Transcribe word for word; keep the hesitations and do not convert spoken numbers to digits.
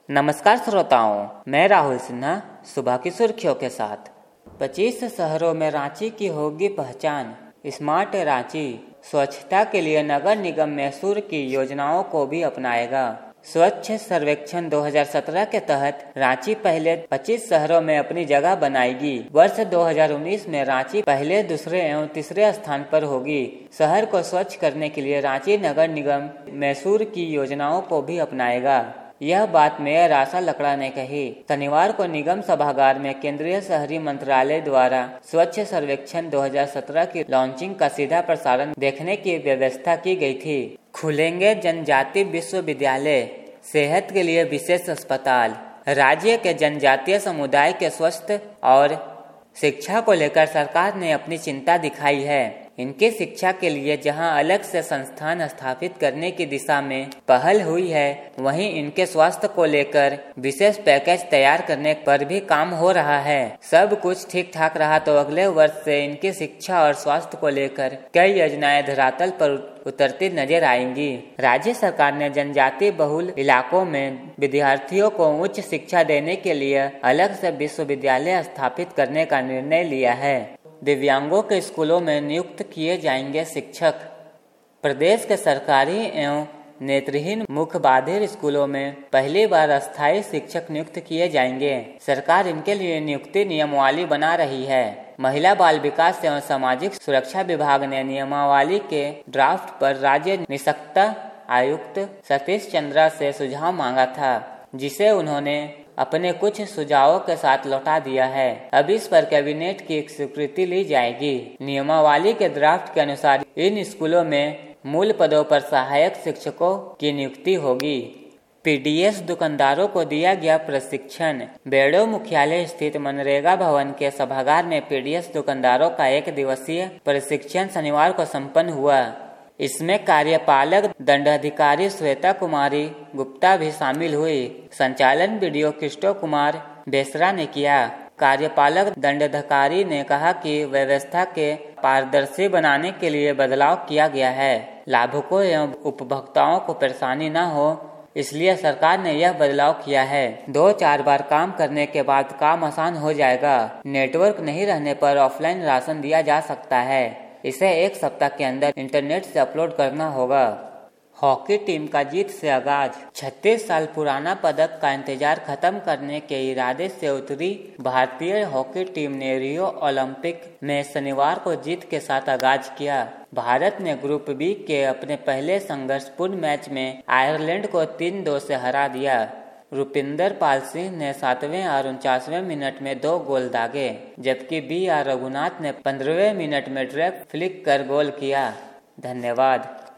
नमस्कार श्रोताओं, मैं राहुल सिन्हा सुबह की सुर्खियों के साथ। पच्चीस शहरों में रांची की होगी पहचान। स्मार्ट रांची स्वच्छता के लिए नगर निगम मैसूर की योजनाओं को भी अपनाएगा। स्वच्छ सर्वेक्षण दो हज़ार सत्रह के तहत रांची पहले पच्चीस शहरों में अपनी जगह बनाएगी। वर्ष दो हज़ार उन्नीस में रांची पहले, दूसरे एवं तीसरे स्थान पर होगी। शहर को स्वच्छ करने के लिए रांची नगर निगम मैसूर की योजनाओं को भी अपनाएगा। यह बात मेयर आशा लकड़ा ने कही। शनिवार को निगम सभागार में केंद्रीय शहरी मंत्रालय द्वारा स्वच्छ सर्वेक्षण दो हज़ार सत्रह की लॉन्चिंग का सीधा प्रसारण देखने की व्यवस्था की गई थी। खुलेंगे जनजातीय विश्वविद्यालय, सेहत के लिए विशेष अस्पताल। राज्य के जनजातीय समुदाय के स्वास्थ्य और शिक्षा को लेकर सरकार ने अपनी चिंता दिखाई है। इनकी शिक्षा के लिए जहां अलग से संस्थान स्थापित करने की दिशा में पहल हुई है, वहीं इनके स्वास्थ्य को लेकर विशेष पैकेज तैयार करने पर भी काम हो रहा है। सब कुछ ठीक ठाक रहा तो अगले वर्ष से इनकी शिक्षा और स्वास्थ्य को लेकर कई योजनाएं धरातल पर उतरती नजर आएंगी। राज्य सरकार ने जनजातीय बहुल इलाकों में विद्यार्थियों को उच्च शिक्षा देने के लिए अलग से विश्वविद्यालय स्थापित करने का निर्णय लिया है। दिव्यांगों के स्कूलों में नियुक्त किए जाएंगे शिक्षक। प्रदेश के सरकारी एवं नेत्रहीन मुख्य बाधिर स्कूलों में पहली बार अस्थायी शिक्षक नियुक्त किए जाएंगे। सरकार इनके लिए नियुक्ति नियमावली बना रही है। महिला बाल विकास एवं सामाजिक सुरक्षा विभाग ने नियमावली के ड्राफ्ट पर राज्य निशक्तता आयुक्त सतीश चंद्रा से सुझाव मांगा था, जिसे उन्होंने अपने कुछ सुझावों के साथ लौटा दिया है। अब इस पर कैबिनेट की स्वीकृति ली जाएगी। नियमावली के ड्राफ्ट के अनुसार इन स्कूलों में मूल पदों पर सहायक शिक्षकों की नियुक्ति होगी। पीडीएस दुकानदारों को दिया गया प्रशिक्षण। बेड़ो मुख्यालय स्थित मनरेगा भवन के सभागार में पीडीएस दुकानदारों का एक दिवसीय प्रशिक्षण शनिवार को संपन्न हुआ। इसमें कार्यपालक दंडाधिकारी श्वेता कुमारी गुप्ता भी शामिल हुई। संचालन वीडियो कृष्टो कुमार बेसरा ने किया। कार्यपालक दंडाधिकारी ने कहा कि व्यवस्था के पारदर्शी बनाने के लिए बदलाव किया गया है। लाभुकों एवं उपभोक्ताओं को परेशानी न हो, इसलिए सरकार ने यह बदलाव किया है। दो चार बार काम करने के बाद काम आसान हो जाएगा। नेटवर्क नहीं रहने पर ऑफलाइन राशन दिया जा सकता है। इसे एक सप्ताह के अंदर इंटरनेट से अपलोड करना होगा। हॉकी टीम का जीत से आगाज। छत्तीस साल पुराना पदक का इंतजार खत्म करने के इरादे से उतरी भारतीय हॉकी टीम ने रियो ओलंपिक में शनिवार को जीत के साथ आगाज किया। भारत ने ग्रुप बी के अपने पहले संघर्षपूर्ण मैच में आयरलैंड को तीन दो से हरा दिया। रुपिंदर पाल सिंह ने सातवें और उनचासवें मिनट में दो गोल दागे, जबकि बी आर रघुनाथ ने पंद्रहवें मिनट में ट्रैप फ्लिक कर गोल किया। धन्यवाद।